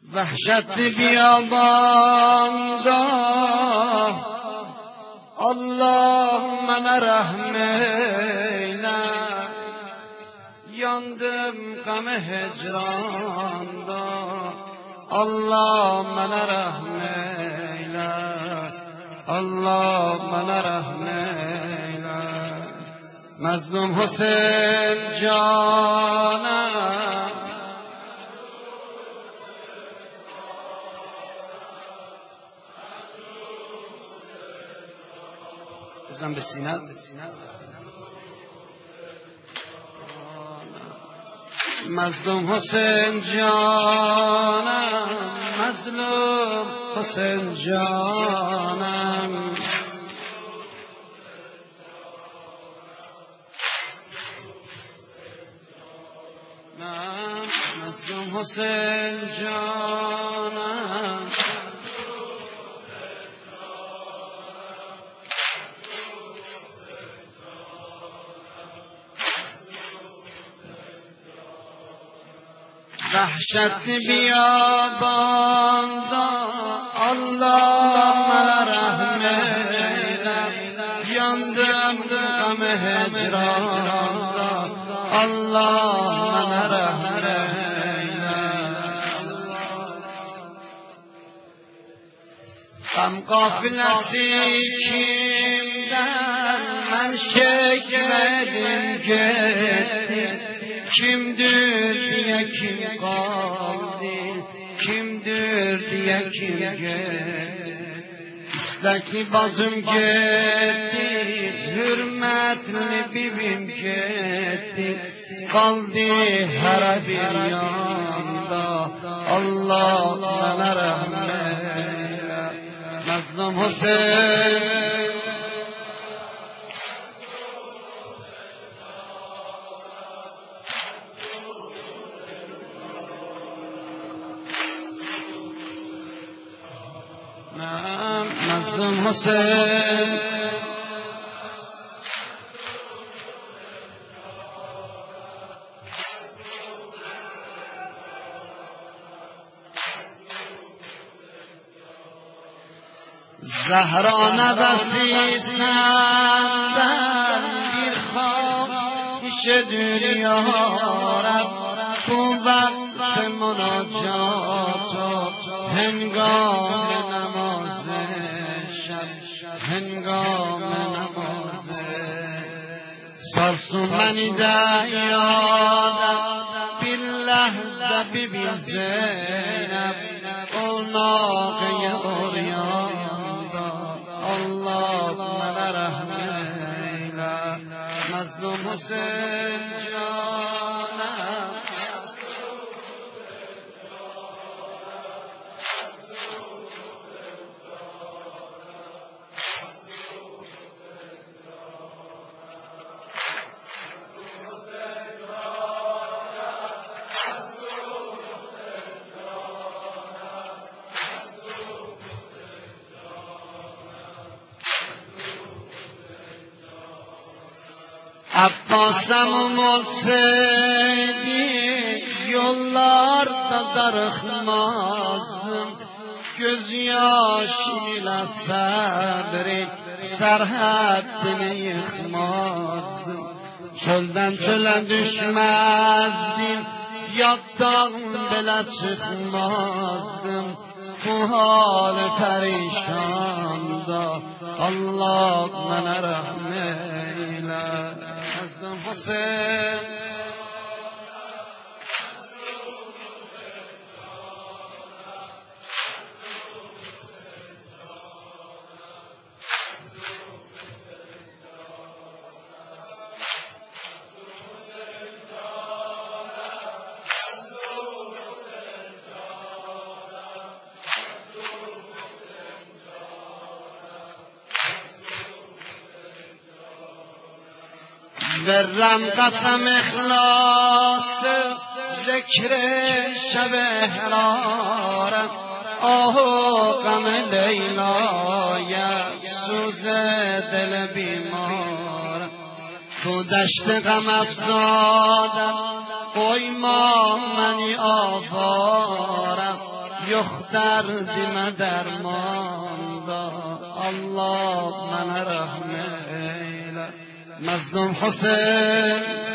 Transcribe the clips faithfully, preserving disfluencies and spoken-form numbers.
وحشت بیاباندا Allah mənə rəhm eylə, yandım qəmi hicranda. Allah mənə rəhm eylə, Allah mənə rəhm eylə. Məzlum Hüseyn canım, بزن به سینه. مظلوم حسین جانم، مظلوم حسین جانم، مظلوم حسین جانم. وحشت بیاباندا Allah mənə rəhm eylə, yandım qəm hicranda. Allah mənə rəhm eylə. Qəm qafiləsi kimdən mən şəkmədim getdim, kimdir diye kim kaldı, kimdir diye kim geldi. İstekli bacım gitti, hürmetli bibim gitti, kaldı her bir yanda. Allah mənə rəhm eylə. Məzlum Hüseyn مظلوم حسین زهرا نبسی سندن bir خواهش دنیارم تو وقت مناجات و هنگام نماز شب، هنگام نماز سرسو منی در یادم bir لحظه ببین زینب قلناقه اوریاندا. Allah mənə rəhm eylə. Məzlum Hüseyn canım، Abbasım olsaydı yollarda darıxmazdım, göz yaşıyla sabri serhaddini yıkmazdım. Çölden çöle düşmezdim, yaddan bile çıkmazdım. Bu hal perişanda Allah mənə rəhm eylə. Məzlum Hüseyn برم قسم اخلاص ذکر شب احرارم، آه غم لیلای سوز دل بیمارم. تو دشت غم افزادم قویما منی آوارم، yok derdime derman da. Allah bana rahmet eyle. Mazlum Hüseyin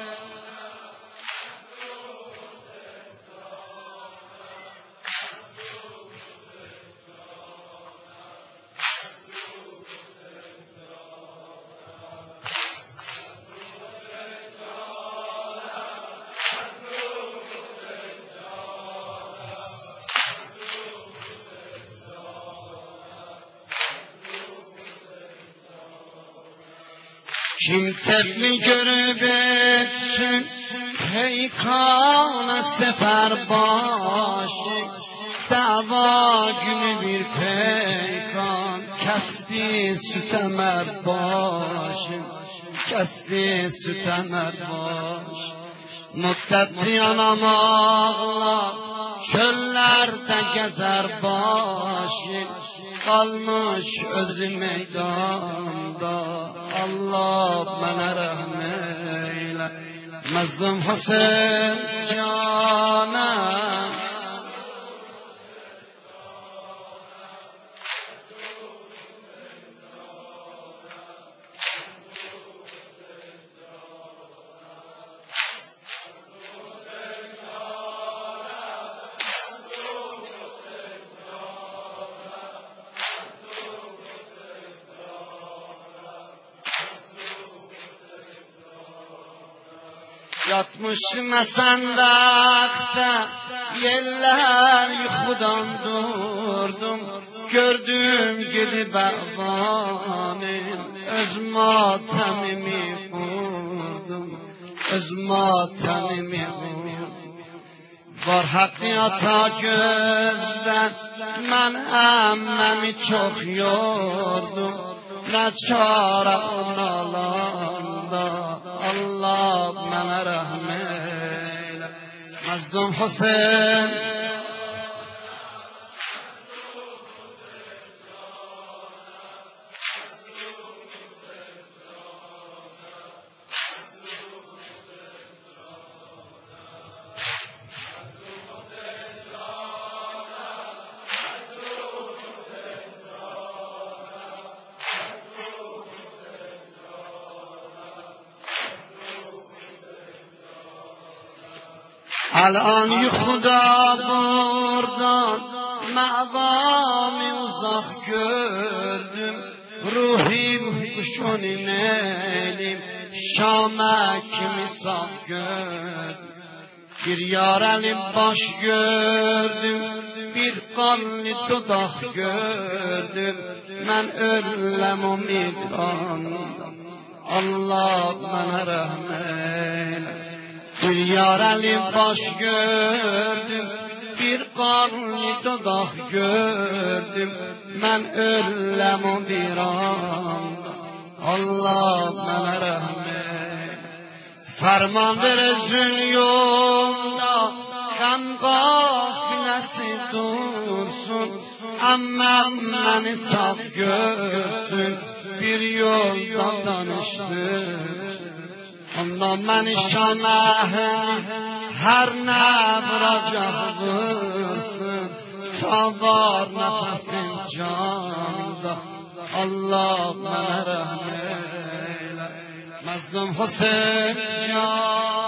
kim tepli görüp etsin peykana sefer başı, dava günü bir peykan kesti sütemer başı, kesti sütemer başı. Müddetli yanam ağlar çöllerde gezer başı, kalmış özü meydanda. Allah bana rahmet eyle. Mazlum Hüseyin canım yatmış mesendakta yeller yuxudan durdum, gördüm gidip bağvanım, öz matemimi kurdum, öz matemimi kurdum. Var haqqı ata gözden mən əmməni çox yordum, nə çare onun alanda. Allah bana rahmet eyle. Mazlum Hüseyin الان yuxuda buradan mağdami uzak gördüm, ruhim kuşun inelim Şam'a kimi saf gördüm. Bir yarelim baş gördüm, bir kanlı dudak gördüm, ben ölüm o mikranda. Allah bana rahmet. Bir yareli baş gördüm, bir karnı dudak gördüm, ben ölüm o bir anda. Allah bana rahmet. Ferman ver özün yolda, kan gafilesi dursun, ammam beni saf görsün, bir yolda danıştırsın. Ondan beni Şam'a her ne vuracaksın, savar nefesin canda. Allah bana rahmet eyle. Mazlum Hüseyin can